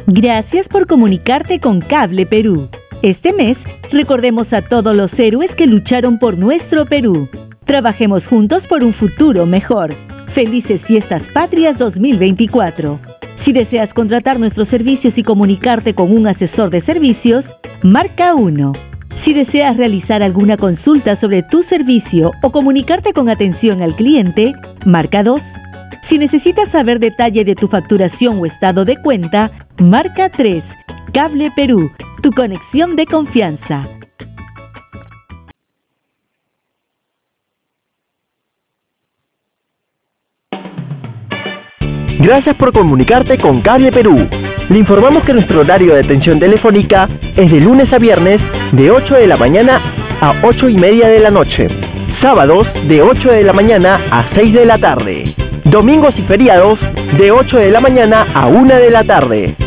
Gracias por comunicarte con Cable Perú. Este mes, recordemos a todos los héroes que lucharon por nuestro Perú. Trabajemos juntos por un futuro mejor. Felices Fiestas Patrias 2024. Si deseas contratar nuestros servicios y comunicarte con un asesor de servicios, marca 1. Si deseas realizar alguna consulta sobre tu servicio o comunicarte con atención al cliente, marca 2. Si necesitas saber detalle de tu facturación o estado de cuenta, marca 3. Cable Perú, tu conexión de confianza. Gracias por comunicarte con Cable Perú. Le informamos que nuestro horario de atención telefónica es de lunes a viernes de 8 de la mañana a 8:30 de la noche. Sábados de 8 de la mañana a 6 de la tarde. Domingos y feriados de 8 de la mañana a 1 de la tarde.